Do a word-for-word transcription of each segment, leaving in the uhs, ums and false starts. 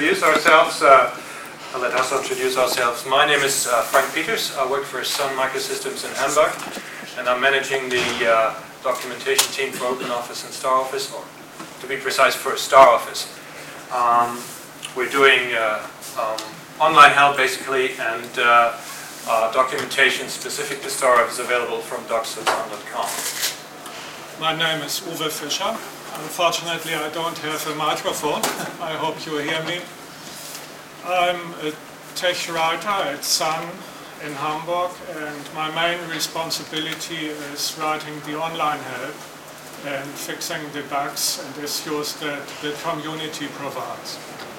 Introduce ourselves. Uh, I'll let us introduce ourselves. My name is uh, Frank Peters. I work for Sun Microsystems in Hamburg, and I'm managing the uh, documentation team for OpenOffice and StarOffice, or to be precise, for StarOffice. Um, we're doing uh, um, online help basically, and uh, uh, documentation specific to StarOffice is available from docs dot sun dot com. My name is Uwe Fischer. Unfortunately, I don't have a microphone. I hope you hear me. I'm a tech writer at Sun in Hamburg, and my main responsibility is writing the online help and fixing the bugs and issues that the community provides.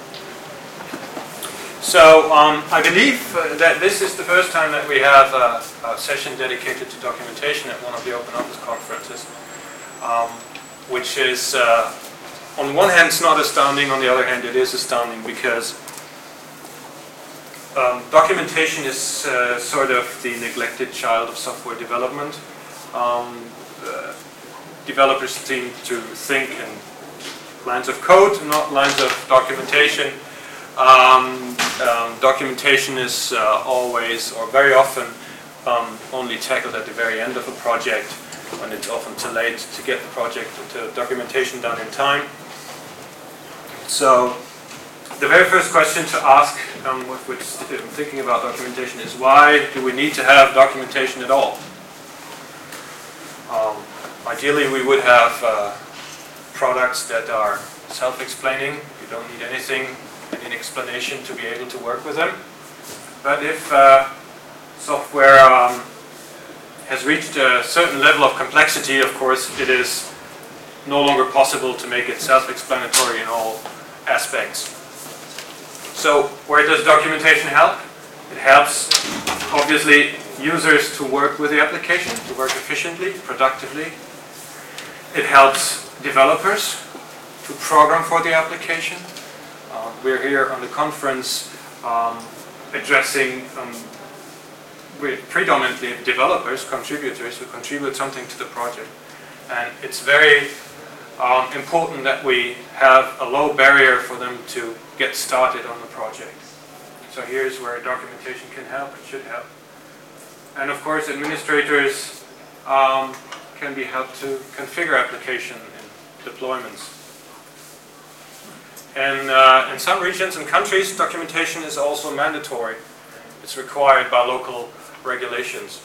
So um, I believe uh, that this is the first time that we have a, a session dedicated to documentation at one of the OpenOffice conferences. Um, which is, uh, on one hand, it's not astounding, on the other hand, it is astounding, because um, documentation is uh, sort of the neglected child of software development. Um, uh, developers seem to think in lines of code, not lines of documentation. Um, um, documentation is uh, always, or very often, um, only tackled at the very end of a project, when it's often too late to get the project to documentation done in time. So the very first question to ask um, with which I'm thinking about documentation is, why do we need to have documentation at all? Um, ideally we would have uh, products that are self-explaining. You don't need anything, any explanation to be able to work with them. But if uh, software um, has reached a certain level of complexity, of course, it is no longer possible to make it self-explanatory in all aspects. So where does documentation help? It helps, obviously, users to work with the application, to work efficiently, productively. It helps developers to program for the application. Uh, we're here on the conference um, addressing um, with predominantly developers, contributors who contribute something to the project. And it's very um, important that we have a low barrier for them to get started on the project. So here's where documentation can help, it should help. And of course, administrators um, can be helped to configure application and deployments. And uh, in some regions and countries, documentation is also mandatory. It's required by local regulations.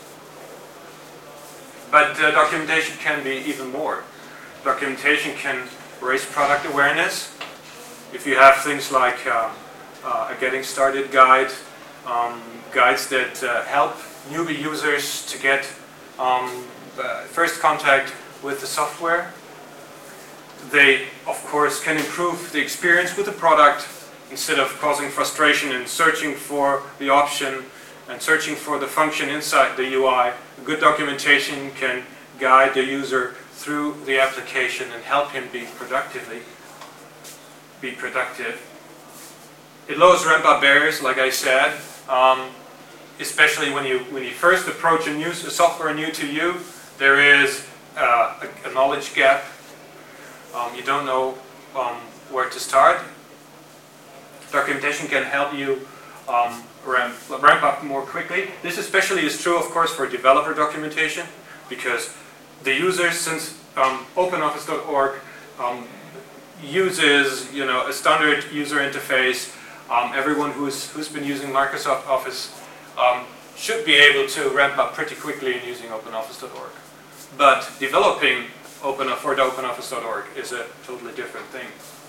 But uh, documentation can be even more. Documentation can raise product awareness. If you have things like uh, uh, a getting started guide, um, guides that uh, help newbie users to get um, uh, first contact with the software, they of course can improve the experience with the product instead of causing frustration and searching for the option and searching for the function inside the U I. Good documentation can guide the user through the application and help him be productively, be productive. It lowers ramp-up barriers, like I said, um, especially when you when you first approach a new a software new to you. There is uh, a, a knowledge gap. Um, you don't know um, where to start. Documentation can help you um, ramp, ramp up more quickly. This especially is true, of course, for developer documentation, because the users, since um, OpenOffice dot org um, uses, you know, a standard user interface, um, everyone who's who's been using Microsoft Office um, should be able to ramp up pretty quickly in using OpenOffice dot org. But developing Open for OpenOffice dot org is a totally different thing.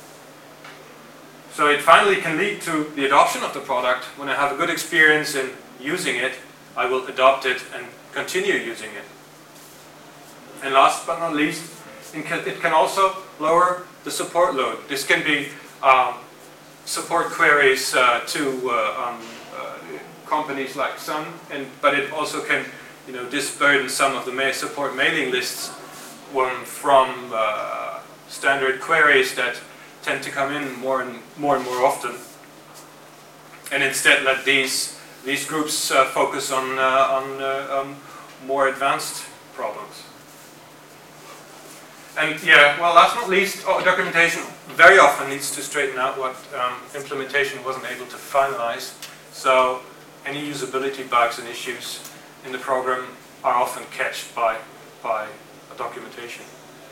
So it finally can lead to the adoption of the product. When I have a good experience in using it, I will adopt it and continue using it. And last but not least, it can also lower the support load. This can be um, support queries uh, to uh, um, uh, companies like Sun, and but it also can, you know, disburden some of the ma support mailing lists um, from uh, standard queries that tend to come in more and more and more often, and instead let these these groups uh, focus on uh, on uh, um, more advanced problems. And yeah, well, last but not least, oh, documentation very often needs to straighten out what um, implementation wasn't able to finalize. So any usability bugs and issues in the program are often catched by, by a documentation.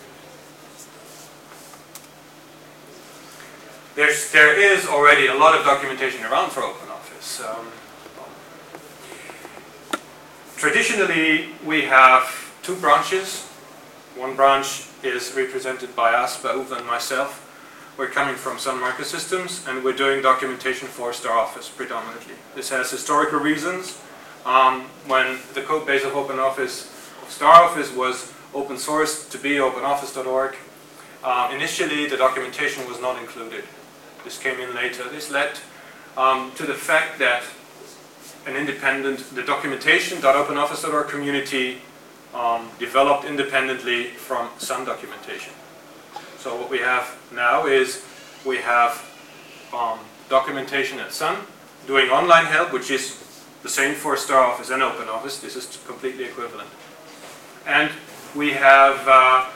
There's, there is already a lot of documentation around for OpenOffice. Um, traditionally, we have two branches. One branch is represented by us, by Uwe and myself. We're coming from Sun Microsystems, and we're doing documentation for StarOffice predominantly. This has historical reasons. Um, when the code base of OpenOffice, StarOffice was open sourced to be OpenOffice dot org, uh, initially the documentation was not included. This came in later. This led um, to the fact that an independent, the documentation dot open office dot org community um, developed independently from Sun documentation. So what we have now is we have um, documentation at Sun doing online help, which is the same for StarOffice and OpenOffice. This is completely equivalent. And we have uh,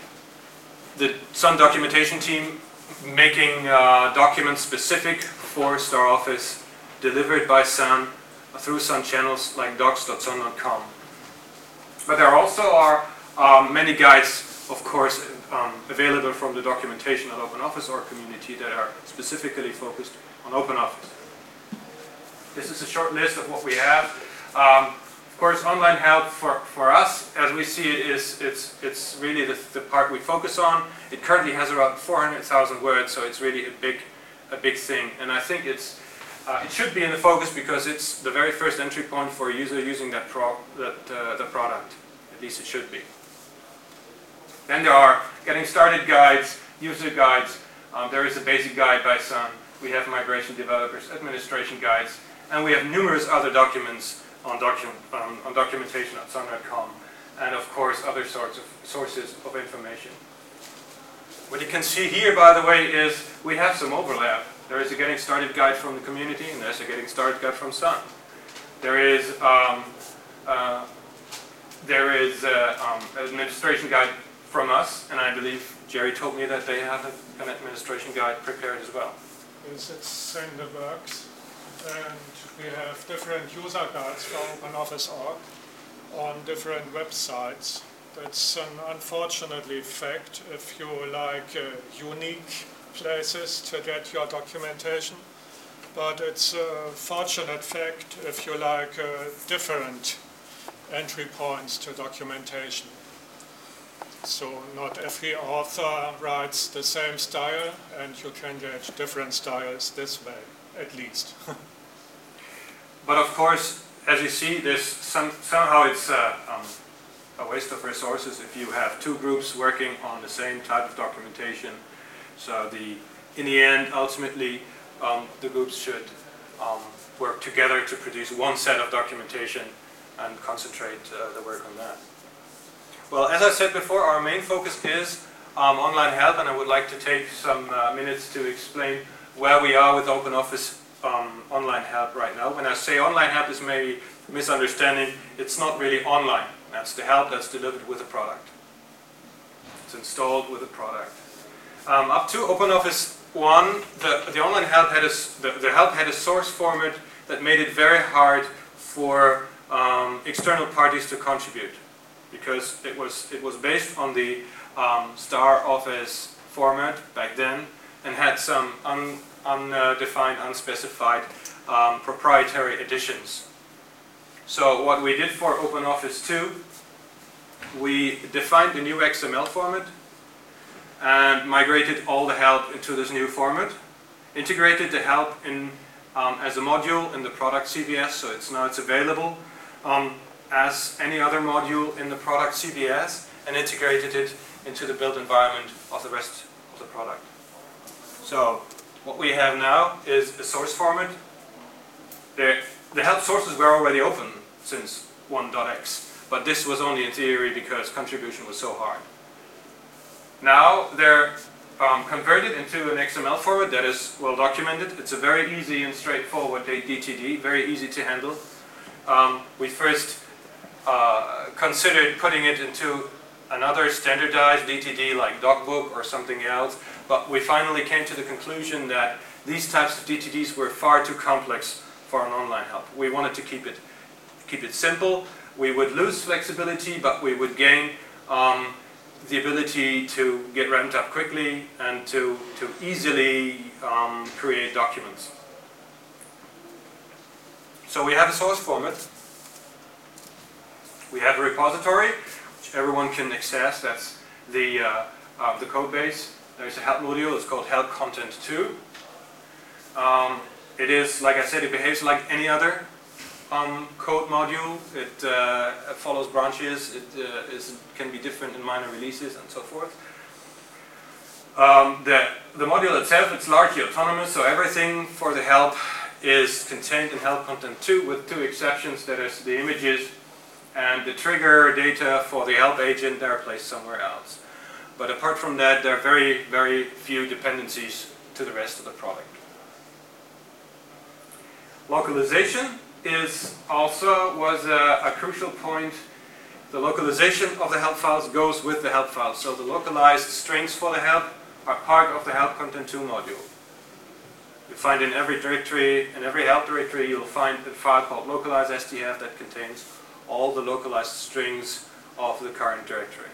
the Sun documentation team making uh, documents specific for StarOffice, delivered by Sun through Sun channels like docs dot sun dot com. But there also are um, many guides, of course, um, available from the documentation at OpenOffice dot org community that are specifically focused on OpenOffice. This is a short list of what we have. Um, Of course, online help for, for us, as we see it, is it's, it's really the, the part we focus on. It currently has around four hundred thousand words, so it's really a big, a big thing. And I think it's, uh, it should be in the focus because it's the very first entry point for a user using that, pro, that uh, the product. At least it should be. Then there are getting started guides, user guides. Um, there is a basic guide by Sun. We have migration developers, administration guides, and we have numerous other documents On, docu um, on documentation at sun dot com, and of course other sorts of sources of information. What you can see here, by the way, is we have some overlap. There is a getting started guide from the community, and there's a getting started guide from Sun. There is um, uh, there is uh, um, an administration guide from us, and I believe Jerry told me that they have a, an administration guide prepared as well. Yes, it's in the works. And we have different user guides for OpenOffice dot org on different websites. That's an unfortunately fact if you like uh, unique places to get your documentation. But it's a fortunate fact if you like uh, different entry points to documentation. So not every author writes the same style, and you can get different styles this way, at least. But of course, as you see, there's some, somehow it's uh, um, a waste of resources if you have two groups working on the same type of documentation. So the, in the end, ultimately, um, the groups should um, work together to produce one set of documentation and concentrate uh, the work on that. Well, as I said before, our main focus is um, online help, and I would like to take some uh, minutes to explain where we are with OpenOffice Um, online help right now. When I say online help, is maybe a misunderstanding. It's not really online. That's the help that's delivered with a product. It's installed with a product. Um, up to OpenOffice one, the, the online help had a, the, the help had a source format that made it very hard for um, external parties to contribute, because it was it was based on the um, StarOffice format back then and had some un, undefined, unspecified um, proprietary additions. So what we did for OpenOffice two, we defined a new X M L format and migrated all the help into this new format, integrated the help in um, as a module in the product C V S, so it's now it's available um, as any other module in the product C V S, and integrated it into the build environment of the rest of the product. So what we have now is a source format. The, the help sources were already open since one dot x, but this was only in theory because contribution was so hard. Now they're um, converted into an X M L format that is well documented. It's a very easy and straightforward D T D, very easy to handle. Um, we first uh, considered putting it into another standardized D T D like DocBook or something else, but we finally came to the conclusion that these types of D T Ds were far too complex for an online help. We wanted to keep it, keep it simple. We would lose flexibility, but we would gain um, the ability to get ramped up quickly and to, to easily um, create documents. So we have a source format. We have a repository, which everyone can access. That's the, uh, uh, the code base. There's a help module. It's called Help Content two. Um, it is, like I said, it behaves like any other um, code module. It uh, follows branches. It uh, is, can be different in minor releases and so forth. Um, the, the module itself, it's largely autonomous, so everything for the help is contained in Help Content two with two exceptions. That is the images and the trigger data for the help agent. They're placed somewhere else. But apart from that, there are very, very few dependencies to the rest of the product. Localization is also was a, a crucial point. The localization of the help files goes with the help files. So the localized strings for the help are part of the Help Content two module. You find in every directory, in every help directory, you'll find a file called localize S T F that contains all the localized strings of the current directory.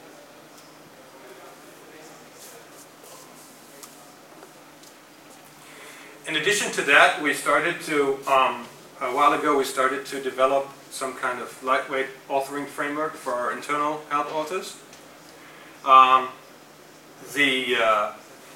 In addition to that, we started to, um, a while ago, we started to develop some kind of lightweight authoring framework for our internal help authors. Um, the, uh,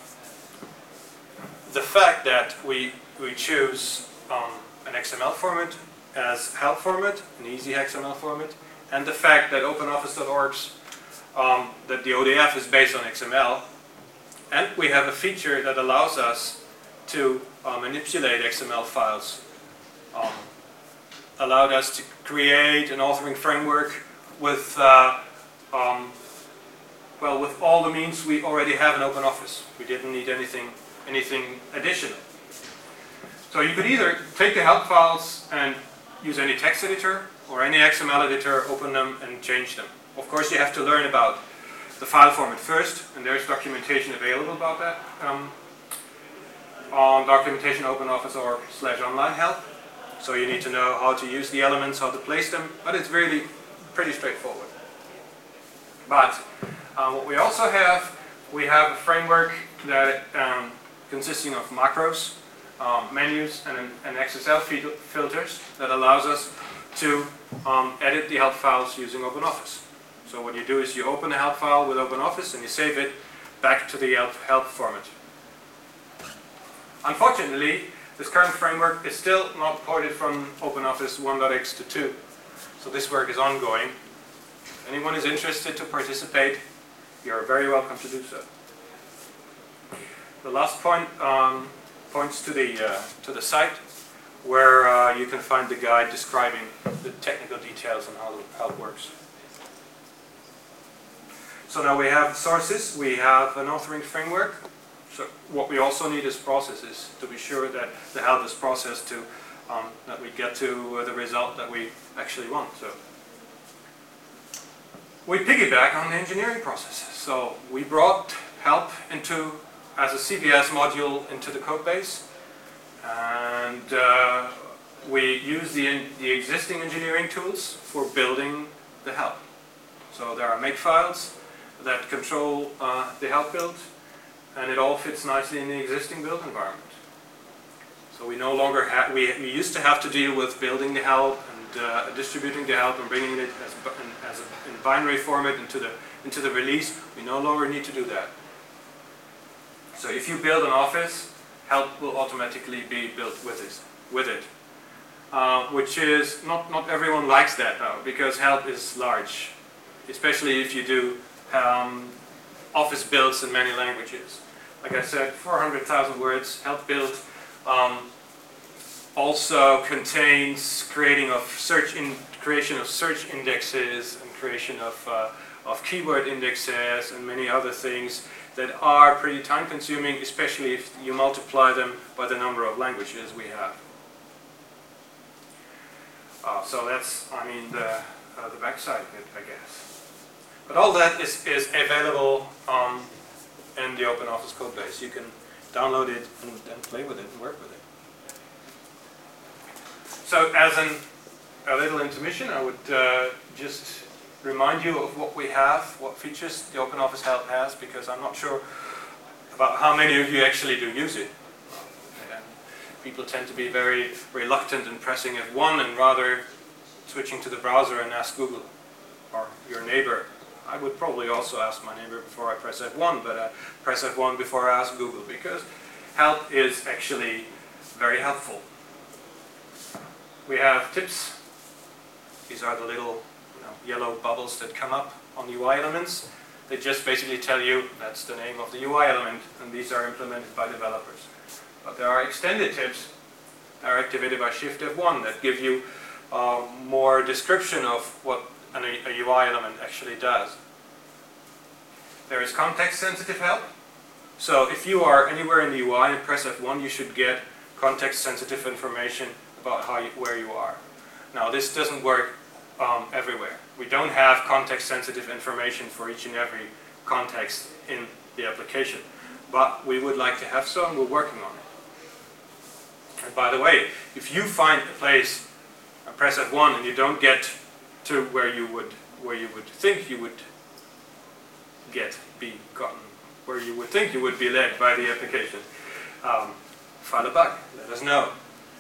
the fact that we, we choose um, an X M L format as help format, an easy X M L format, and the fact that OpenOffice dot org's, um, that the O D F is based on X M L, and we have a feature that allows us to uh, manipulate X M L files, um, allowed us to create an authoring framework with, uh, um, well, with all the means we already have in OpenOffice. We didn't need anything, anything additional. So you could either take the help files and use any text editor or any X M L editor, open them and change them. Of course, you have to learn about the file format first, and there's documentation available about that um, on documentation OpenOffice org slash online help. So you need to know how to use the elements, how to place them, but it's really pretty straightforward. But um, what we also have, we have a framework that um, consisting of macros, um, menus, and, an, and X S L filters that allows us to um, edit the help files using OpenOffice. So what you do is you open the help file with OpenOffice and you save it back to the help, help format. Unfortunately, this current framework is still not ported from OpenOffice one dot x to two. So this work is ongoing. If anyone is interested to participate, you are very welcome to do so. The last point um, points to the, uh, to the site where uh, you can find the guide describing the technical details on how, how it works. So now we have sources, we have an authoring framework. So what we also need is processes to be sure that the help is processed to, um, that we get to uh, the result that we actually want. So we piggyback on the engineering processes. So we brought help into, as a C V S module into the code base, and uh, we use the, the existing engineering tools for building the help. So there are makefiles that control uh, the help build, and it all fits nicely in the existing build environment. So we no longer have, we, we used to have to deal with building the help and uh, distributing the help and bringing it as, as a, in binary format into the, into the release. We no longer need to do that. So if you build an office, help will automatically be built with it. With it. Uh, which is, not, not everyone likes that though, because help is large, especially if you do um, office builds in many languages. Like I said, four hundred thousand words, help build um, also contains creating of search in creation of search indexes and creation of, uh, of keyword indexes and many other things that are pretty time consuming, especially if you multiply them by the number of languages we have. Uh, so that's, I mean, the, uh, the backside of it, I guess. But all that is, is available um, in the OpenOffice code base. You can download it and, and play with it and work with it. So as an, a little intermission, I would uh, just remind you of what we have, what features the OpenOffice Help has, because I'm not sure about how many of you actually do use it. And people tend to be very reluctant in pressing F one and rather switching to the browser and ask Google or your neighbor. I would probably also ask my neighbor before I press F one, but I press F one before I ask Google, because help is actually very helpful. We have tips. These are the little you know, yellow bubbles that come up on U I elements. They just basically tell you that's the name of the U I element, and these are implemented by developers. But there are extended tips that are activated by Shift F one that give you uh, more description of what an, a U I element actually does. There is context-sensitive help. So if you are anywhere in the U I and press F one, you should get context-sensitive information about how you, where you are. Now this doesn't work um, everywhere. We don't have context-sensitive information for each and every context in the application, but we would like to have so, and we're working on it. And by the way, if you find a place and press F one and you don't get to where you would where you would think you would get be gotten, where you would think you would be led by the application, um, find a bug. Let us know.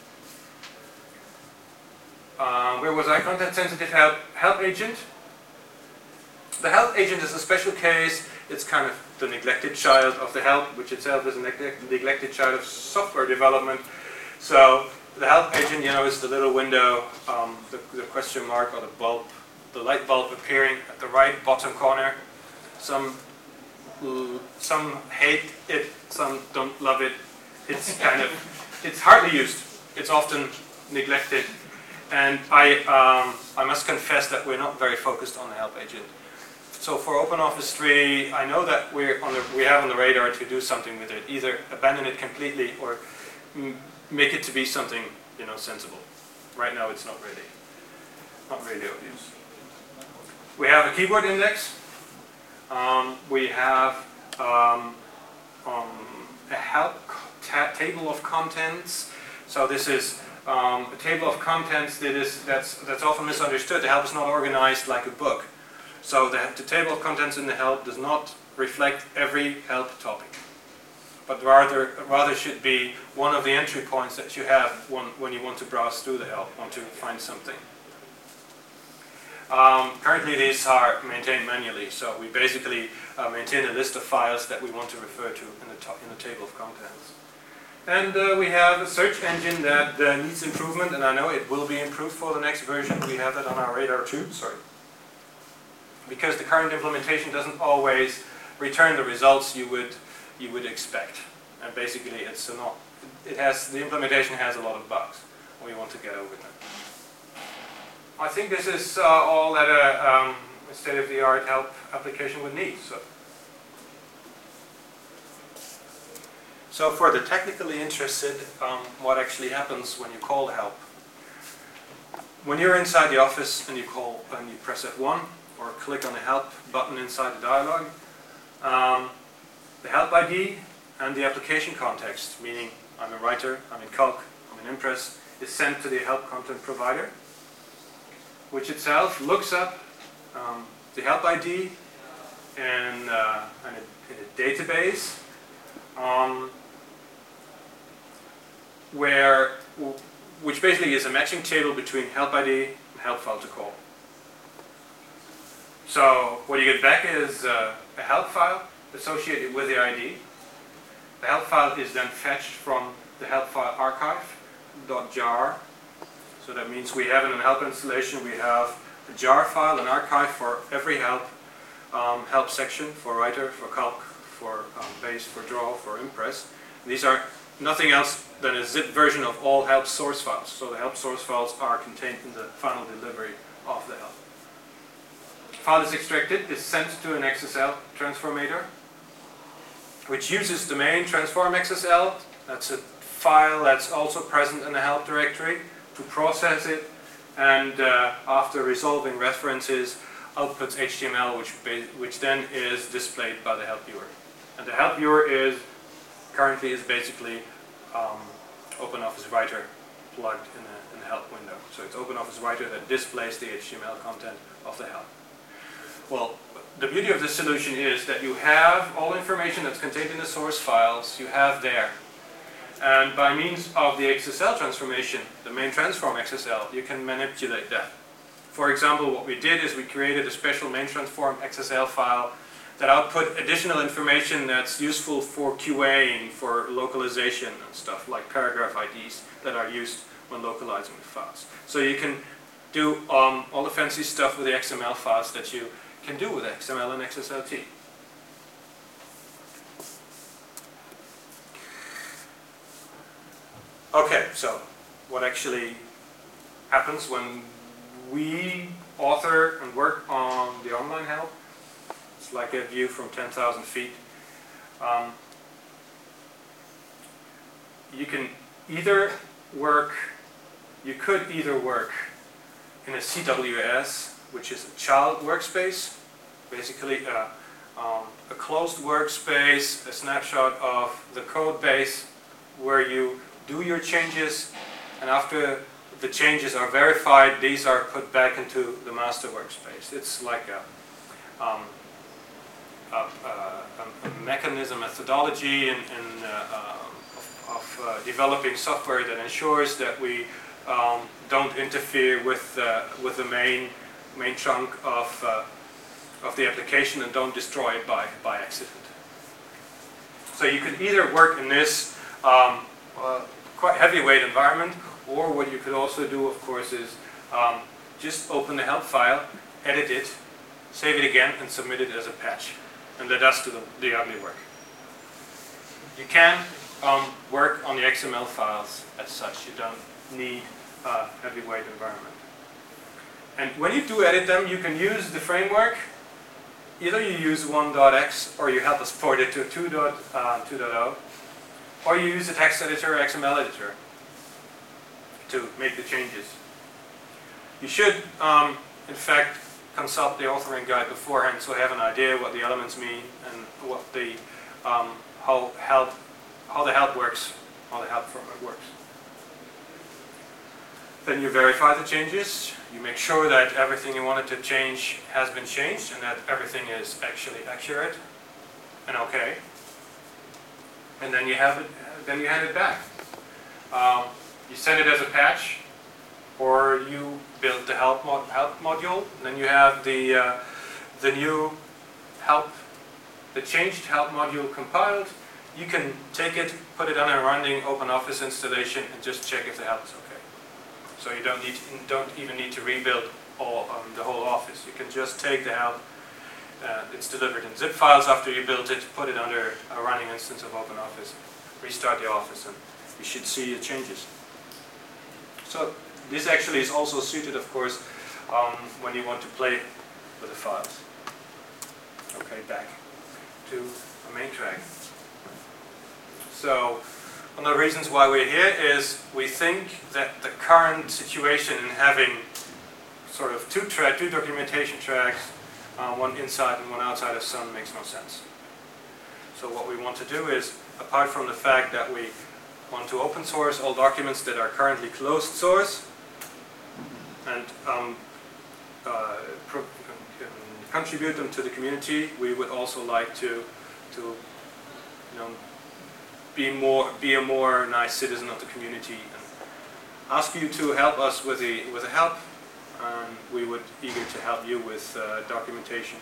Uh, where was I? Content-sensitive help, help agent. The help agent is a special case. It's kind of the neglected child of the help, which itself is a neglect neglected child of software development. So the help agent, you know, is the little window, um, the, the question mark or the bulb, the light bulb appearing at the right bottom corner. Some some hate it, some don't love it. It's kind of, it's hardly used. It's often neglected. And I, um, I must confess that we're not very focused on the help agent. So for OpenOffice three, I know that we're on the, we have on the radar to do something with it. Either abandon it completely or m make it to be something, you know, sensible. Right now, it's not really, not really obvious. We have a keyboard index. Um, we have um, um, a help ta table of contents. So this is Um, a table of contents that is that's that's often misunderstood. The help is not organized like a book. So the, the table of contents in the help does not reflect every help topic, but rather rather should be one of the entry points that you have when, when you want to browse through the help, want to find something. Um, currently these are maintained manually, so we basically uh, maintain a list of files that we want to refer to in the, in the table of contents. And uh, we have a search engine that uh, needs improvement, and I know it will be improved for the next version. We have that on our radar too, sorry. Because the current implementation doesn't always return the results you would you would expect. And basically it's not, it has, the implementation has a lot of bugs. We want to get over them. I think this is uh, all that a um, state-of-the-art help application would need. So. So for the technically interested, um, what actually happens when you call help? When you're inside the office and you call and you press F one or click on the help button inside the dialog, um, the help I D and the application context, meaning I'm a writer, I'm in Calc, I'm in Impress, is sent to the help content provider, which itself looks up um, the help I D in, uh, in, a, in a database. Um, where, which basically is a matching table between help I D and help file to call. So what you get back is uh, a help file associated with the I D. The help file is then fetched from the help file archive.jar. So that means we have in a help installation, we have a jar file, an archive for every help, um, help section for writer, for calc, for um, base, for draw, for impress. And these are nothing else than a zip version of all help source files. So the help source files are contained in the final delivery of the help. File is extracted, is sent to an X S L transformator, which uses the main transform X S L. That's a file that's also present in the help directory to process it, and uh, after resolving references, outputs H T M L, which, which then is displayed by the help viewer. And the help viewer is currently is basically um, OpenOffice Writer plugged in the, in the help window. So it's OpenOffice Writer that displays the H T M L content of the help. Well, the beauty of this solution is that you have all information that's contained in the source files, you have there. And by means of the X S L transformation, the main transform X S L, you can manipulate that. For example, what we did is we created a special main transform X S L file that output additional information that's useful for QAing, for localization and stuff, like paragraph I Ds that are used when localizing the files. So you can do um, all the fancy stuff with the X M L files that you can do with X M L and X S L T. Okay, so what actually happens when we author and work on the online help? It's like a view from ten thousand feet. Um, you can either work, you could either work in a C W S, which is a child workspace, basically a, um, a closed workspace, a snapshot of the code base where you do your changes, and after the changes are verified, these are put back into the master workspace. It's like a, um, a, a, a mechanism, methodology in, in, uh, uh, of, of uh, developing software that ensures that we um, don't interfere with, uh, with the main, main chunk of, uh, of the application and don't destroy it by, by accident. So you could either work in this um, uh, quite heavyweight environment, or what you could also do, of course, is um, just open the help file, edit it, save it again, and submit it as a patch. And that does do the, the ugly work. You can um, work on the X M L files as such. You don't need a heavyweight environment. And when you do edit them, you can use the framework. Either you use one dot x or you help us port it to two point oh, or you use a text editor or X M L editor to make the changes. You should, um, in fact, consult the authoring guide beforehand so you have an idea what the elements mean and what the um, how help how the help works, how the help framework works. Then you verify the changes. You make sure that everything you wanted to change has been changed and that everything is actually accurate and okay. And then you have it. Then you hand it back. Um, you send it as a patch, or you build the help mod help module. And then you have the uh, the new help, the changed help module compiled. You can take it, put it on a running OpenOffice installation, and just check if the help is okay. So you don't need to, don't even need to rebuild all um, the whole office. You can just take the help. Uh, it's delivered in zip files after you built it, put it under a running instance of OpenOffice, restart the office, and you should see the changes. So this actually is also suited, of course, um, when you want to play with the files. Okay, back to the main track. So one of the reasons why we're here is we think that the current situation in having sort of two track, two documentation tracks, uh, one inside and one outside of Sun, makes no sense. So what we want to do is, apart from the fact that we want to open source all documents that are currently closed source and um, uh, pro contribute them to the community, we would also like to, to you know, be more, be a more nice citizen of the community and ask you to help us with the with the help, and we would be eager to help you with uh, documentation.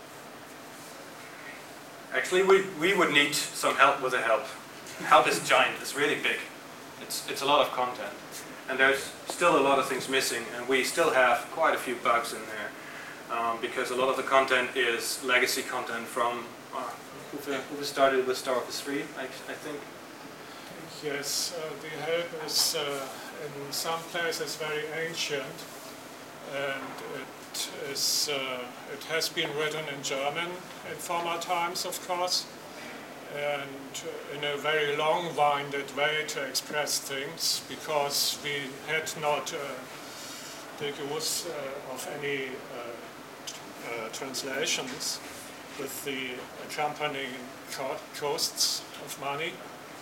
Actually, we we would need some help with the help. Help is giant. It's really big. It's it's a lot of content, and there's still a lot of things missing, and we still have quite a few bugs in there um, because a lot of the content is legacy content from. Uh, Who started with StarOffice three, I, I think? Yes, uh, the help is uh, in some places very ancient, and it is uh, it has been written in German in former times, of course, and in a very long-winded way to express things, because we had not uh, the use uh, of any uh, uh, translations with the accompanying co costs of money.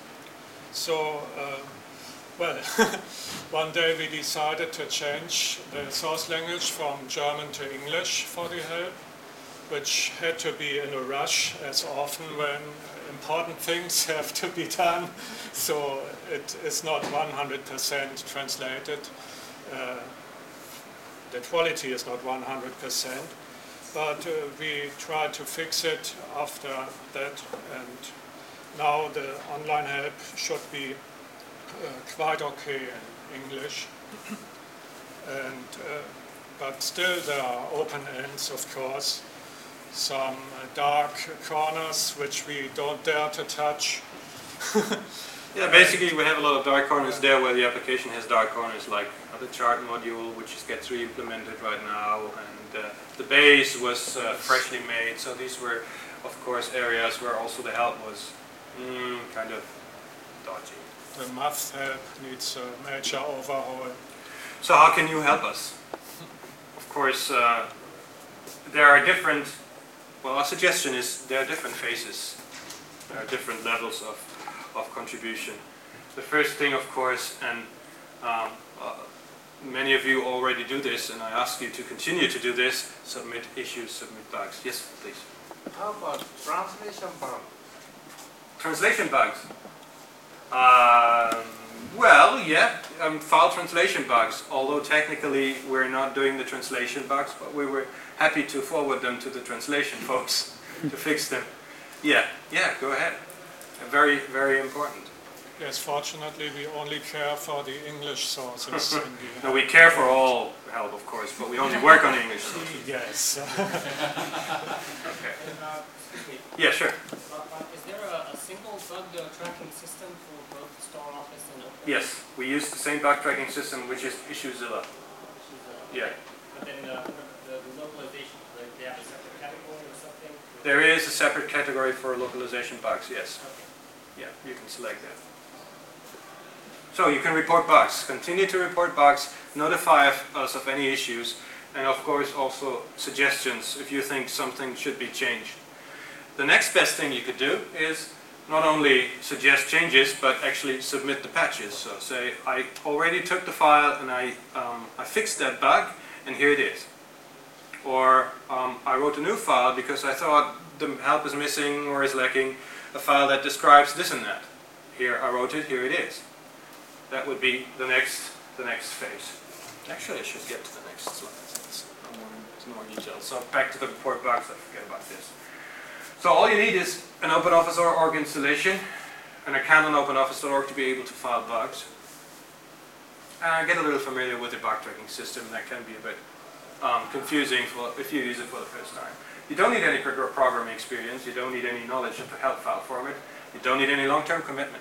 So, uh, well, one day we decided to change the source language from German to English for the help, which had to be in a rush, as often when important things have to be done. So it is not one hundred percent translated. Uh, the quality is not one hundred percent. But uh, we tried to fix it after that, and now the online help should be uh, quite okay in English. and uh, but still there are open ends, of course, some uh, dark corners which we don't dare to touch. Yeah, basically we have a lot of dark corners there where the application has dark corners, like the chart module, which is, gets re-implemented right now, and uh, the base was uh, freshly made, so these were, of course, areas where also the help was mm, kind of dodgy. The math help needs a major overhaul. So how can you help us? Of course, uh, there are different, well, our suggestion is there are different phases, there are different levels of, of contribution. The first thing, of course, and um, uh, many of you already do this, and I ask you to continue to do this, submit issues, submit bugs. Yes, please. How about translation bug? Translation bugs. Um, well, yeah, um, file translation bugs, although technically we're not doing the translation bugs, but we were happy to forward them to the translation folks to fix them. Yeah, yeah, go ahead. Very, very important. Yes, fortunately we only care for the English sources. in the No, we care for all help, of course, but we only work on English sources. Yes. Okay. Uh, excuse me. Yeah, sure. Uh, uh, is there a, a single bug uh, tracking system for both StarOffice and Open? Yes, we use the same bug tracking system, which is IssueZilla. Which is, uh, Yeah. But then uh, the, the localization, like they have a separate category or something? There is a separate category for localization bugs, yes. Okay. Yeah, you can select that. So you can report bugs, continue to report bugs, notify us of any issues, and of course also suggestions if you think something should be changed. The next best thing you could do is not only suggest changes, but actually submit the patches. So say, I already took the file and I, um, I fixed that bug, and here it is. Or um, I wrote a new file because I thought the help is missing or is lacking a file that describes this and that. Here I wrote it, here it is. That would be the next, the next phase. Actually, I should get to the next slide. It's more, it's more detailed. So back to the report bugs. I forget about this. So all you need is an OpenOffice dot org installation, an account on OpenOffice dot org to be able to file bugs. Uh, get a little familiar with the bug tracking system. That can be a bit um, confusing for, if you use it for the first time. You don't need any pro programming experience. You don't need any knowledge of the help file format. You don't need any long-term commitment.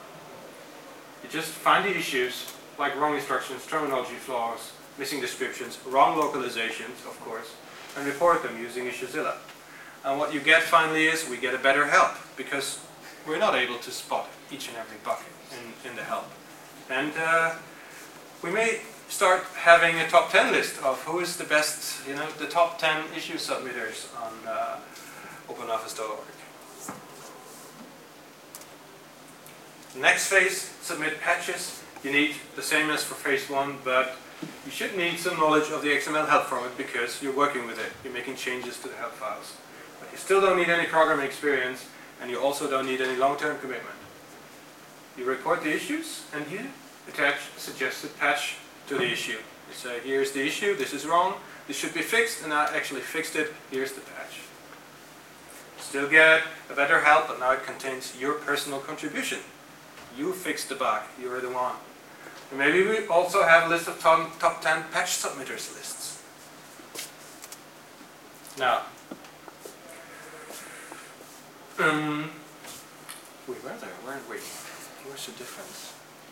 You just find the issues, like wrong instructions, terminology flaws, missing descriptions, wrong localizations, of course, and report them using IssueZilla. And what you get finally is we get a better help, because we're not able to spot each and every bug in, in the help. And uh, we may start having a top ten list of who is the best, you know, the top ten issue submitters on uh, OpenOffice dot org. Next phase, submit patches. You need the same as for phase one, but you should need some knowledge of the X M L help format because you're working with it. You're making changes to the help files. But you still don't need any programming experience, and you also don't need any long-term commitment. You report the issues, and you attach a suggested patch to the issue. You say, here's the issue, this is wrong, this should be fixed, and I actually fixed it, here's the patch. Still get a better help, but now it contains your personal contribution. You fixed the bug, you're the one. And maybe we also have a list of top, top ten patch submitters lists. Now, um, we were there, weren't we? Where's the difference?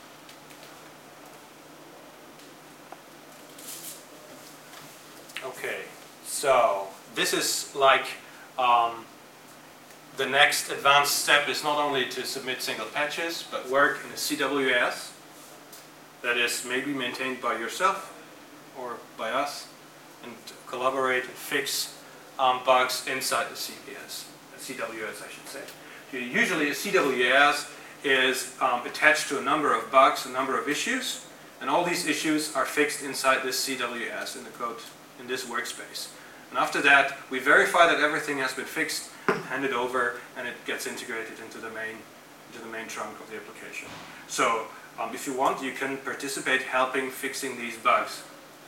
Okay, so this is like um, the next advanced step is not only to submit single patches, but work in a C W S that is maybe maintained by yourself or by us, and collaborate and fix um, bugs inside the C P S, C W S I should say. Usually a C W S is um, attached to a number of bugs, a number of issues, and all these issues are fixed inside this C W S in the code, in this workspace. And after that, we verify that everything has been fixed, hand it over, and it gets integrated into the main, into the main trunk of the application. So, um, if you want, you can participate helping fixing these bugs.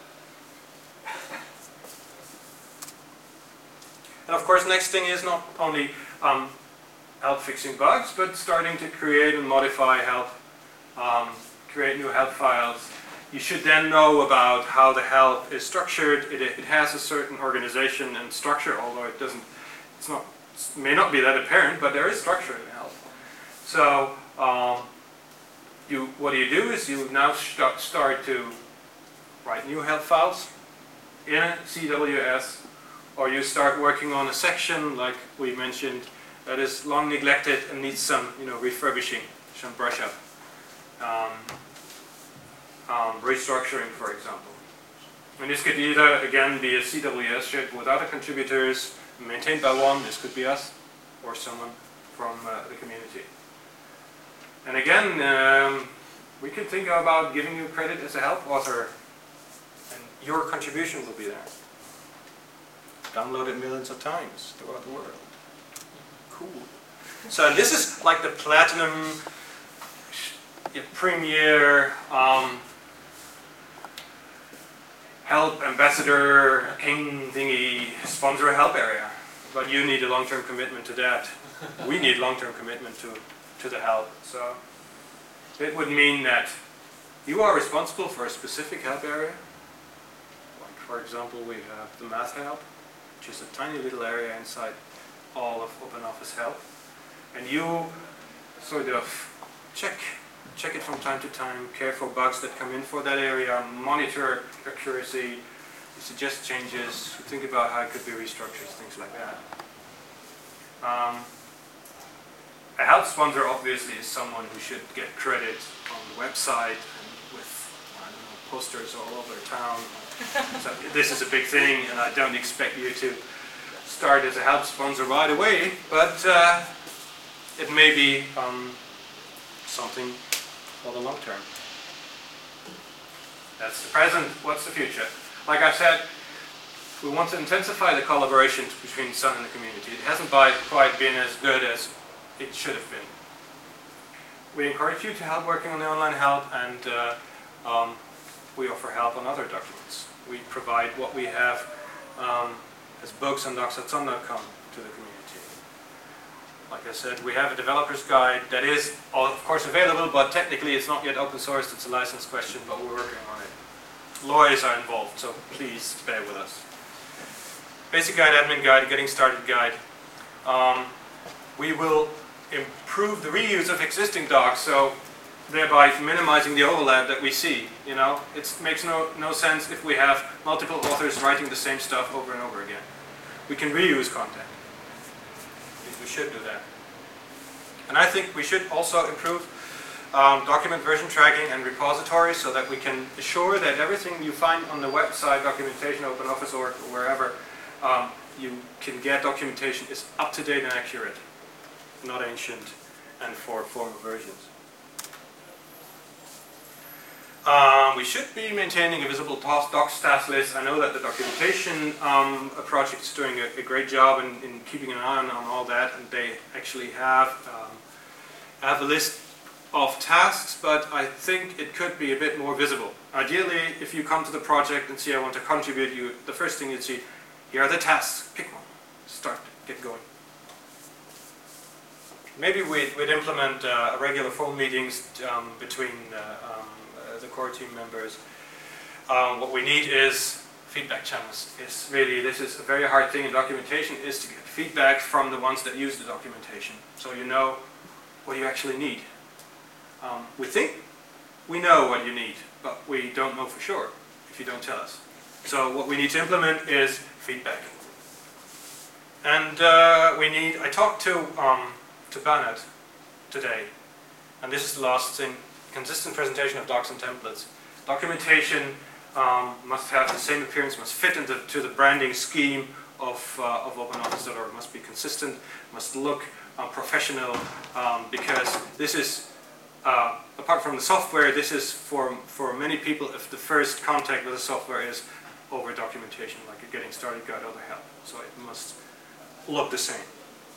And of course, next thing is not only um, help fixing bugs, but starting to create and modify help, um, create new help files. You should then know about how the help is structured. It, it has a certain organization and structure, although it doesn't, it's not, it may not be that apparent, but there is structure in help. So, um, you, what do you do is you now start, start to write new help files in a C W S, or you start working on a section like we mentioned that is long neglected and needs some, you know, refurbishing, some brush up, um, um, restructuring, for example. And this could either, again, be a C W S shared with other contributors, maintained by one, this could be us, or someone from uh, the community. And again, um, we can think about giving you credit as a help author, and your contribution will be there. Downloaded millions of times throughout the world. Cool. So this is like the platinum, yeah, premier um, help ambassador king thingy sponsor help area. But you need a long-term commitment to that. We need long-term commitment to, to the help. So it would mean that you are responsible for a specific help area. Like, for example, we have the math help, which is a tiny little area inside all of OpenOffice Help. And you sort of check, check it from time to time, care for bugs that come in for that area, monitor accuracy, you suggest changes, you think about how it could be restructured, things like that. Um, a help sponsor obviously is someone who should get credit on the website and with, I don't know, posters all over town. So this is a big thing, and I don't expect you to start as a help sponsor right away, but uh, it may be um, something for the long term. That's the present. What's the future? Like I said, we want to intensify the collaboration between Sun and the community. It hasn't quite been as good as it should have been. We encourage you to help working on the online help, and uh, um, we offer help on other documents. We provide what we have um, as books on docs dot sun dot com to the community. Like I said, we have a developer's guide that is, of course, available, but technically it's not yet open source. It's a license question, but we're working on it. Lawyers are involved, so please bear with us. Basic guide, admin guide, getting started guide. Um, we will improve the reuse of existing docs, so thereby minimizing the overlap that we see. You know, it makes no, no sense if we have multiple authors writing the same stuff over and over again. We can reuse content. We should do that. And I think we should also improve um, document version tracking and repositories so that we can assure that everything you find on the website, documentation, OpenOffice, or wherever, um, you can get documentation is up to date and accurate, not ancient and for former versions. Um, we should be maintaining a visible docs status list. I know that the documentation um, project is doing a, a great job in, in keeping an eye on, on all that, and they actually have um, have a list of tasks, but I think it could be a bit more visible. Ideally, if you come to the project and see I want to contribute, you the first thing you'd see, here are the tasks, pick one, start, get going. Maybe we'd, we'd implement uh, regular phone meetings um, between uh, um, the core team members. Um, what we need is feedback channels. It's really, this is a very hard thing in documentation, is to get feedback from the ones that use the documentation, so you know what you actually need. Um, we think we know what you need, but we don't know for sure if you don't tell us. So what we need to implement is feedback. And uh, we need, I talked to, um, to Bernard today, and this is the last thing, consistent presentation of docs and templates. Documentation um, must have the same appearance, must fit into to the branding scheme of, uh, of OpenOffice dot org. Must be consistent, must look uh, professional, um, because this is, uh, apart from the software, this is for, for many people, if the first contact with the software is over documentation, like a getting started guide, other help. So it must look the same.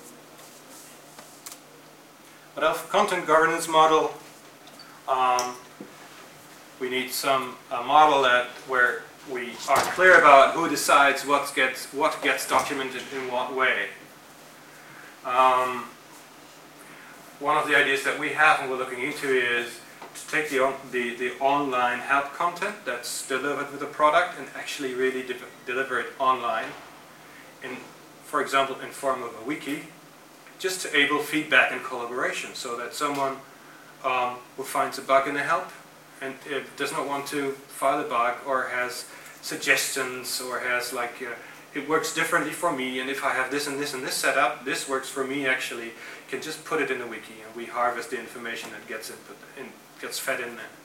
But our content governance model, um, we need some a model that where we are clear about who decides what gets what gets documented in what way. Um, one of the ideas that we have and we're looking into is to take the on, the the online help content that's delivered with the product and actually really de deliver it online, in, for example, in form of a wiki, just to enable feedback and collaboration, so that someone um, who finds a bug in the help and uh, does not want to file a bug, or has suggestions, or has like uh, it works differently for me, and if I have this and this and this set up, this works for me actually, can just put it in the wiki and we harvest the information that gets input in, gets fed in there.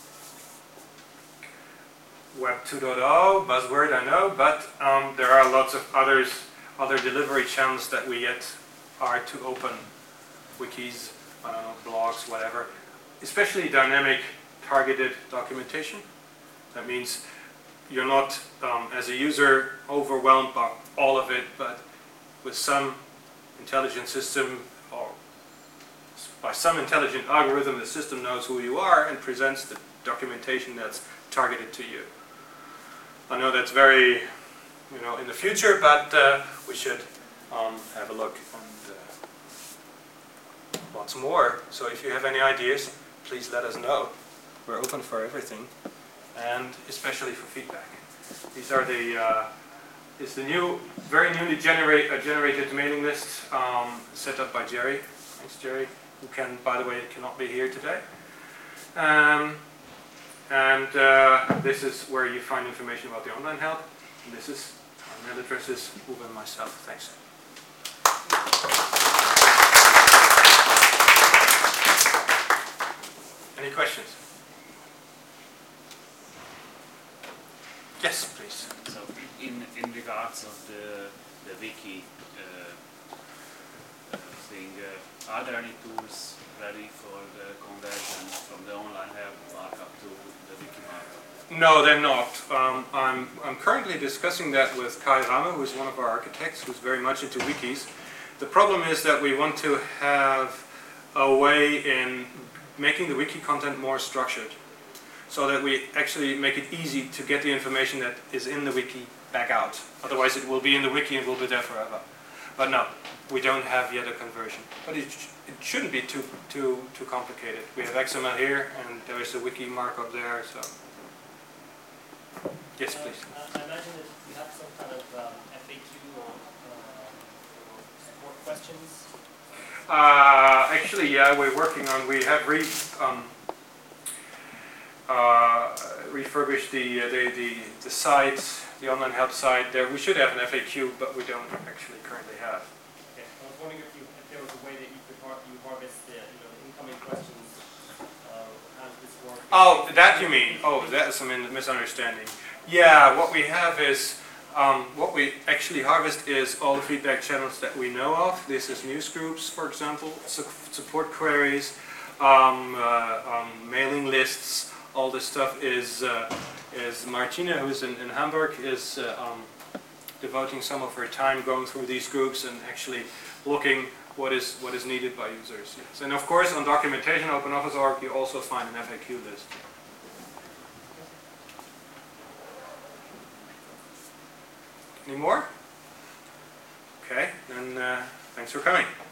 Web two point oh, buzzword I know, but um, there are lots of others, other delivery channels that we yet are to open, wikis, I don't know, blogs, whatever, especially dynamic targeted documentation. That means you're not, um, as a user, overwhelmed by all of it, but with some intelligent system, or by some intelligent algorithm, the system knows who you are and presents the documentation that's targeted to you. I know that's very, you know, in the future, but uh, we should um, have a look and uh, lots more. So if you have any ideas, please let us know. We're open for everything, and especially for feedback. These are the uh, is the new, very newly generate, uh, generated mailing list um, set up by Jerry. Thanks, Jerry, who can, by the way, cannot be here today. Um, and uh, this is where you find information about the online help. And this is our mail addresses, Uwe and myself. Thanks. Any questions? Yes, please. So, in in regards of the the wiki uh, uh, thing, uh, are there any tools ready for the conversion from the online help markup to the wiki markup? No, they're not. Um, I'm I'm currently discussing that with Kai Rame, who's one of our architects, who's very much into wikis. The problem is that we want to have a way in making the wiki content more structured, so that we actually make it easy to get the information that is in the wiki back out. Otherwise it will be in the wiki and will be there forever. But no, we don't have yet a conversion. But it, sh it shouldn't be too, too, too complicated. We have X M L here, and there is a wiki markup there, so... Yes, please. Uh, I imagine that you have some kind of um, F A Q or uh, support questions. Uh, actually, yeah, we're working on, we have re, um, uh, refurbished the, uh, the, the, the site, the online help site there. We should have an F A Q, but we don't actually currently have. Okay. I was wondering if, you, if there was a way that you could har you harvest the, you know, the incoming questions. Uh, how does this work? Oh, that you mean? Oh, that is some misunderstanding. Yeah, what we have is, Um, what we actually harvest is all the feedback channels that we know of. This is news groups, for example, su support queries, um, uh, um, mailing lists. All this stuff is uh, is Martina, who's in, in Hamburg, is uh, um, devoting some of her time going through these groups and actually looking what is what is needed by users. Yes. And of course, on documentation, OpenOffice dot org, you also find an F A Q list. Any more? Okay, then uh, thanks for coming.